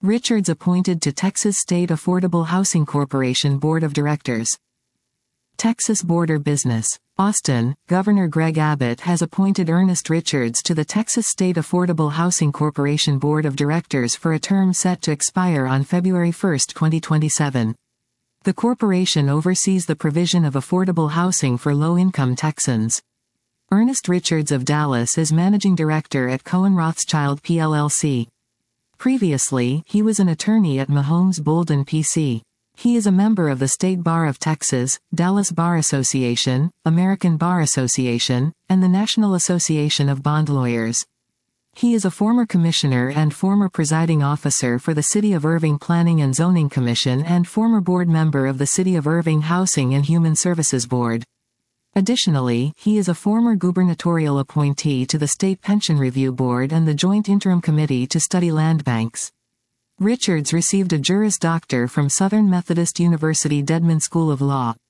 Richards appointed to Texas State Affordable Housing Corporation Board of Directors. Texas Border Business. Austin, Governor Greg Abbott has appointed Ernest Richards to the Texas State Affordable Housing Corporation Board of Directors for a term set to expire on February 1, 2027. The corporation oversees the provision of affordable housing for low-income Texans. Ernest Richards of Dallas is managing director at Cohen Rothschild PLLC. Previously, he was an attorney at Mahomes Bolden PC. He is a member of the State Bar of Texas, Dallas Bar Association, American Bar Association, and the National Association of Bond Lawyers. He is a former commissioner and former presiding officer for the City of Irving Planning and Zoning Commission and former board member of the City of Irving Housing and Human Services Board. Additionally, he is a former gubernatorial appointee to the State Pension Review Board and the Joint Interim Committee to Study Land Banks. Richards received a Juris Doctor from Southern Methodist University Dedman School of Law.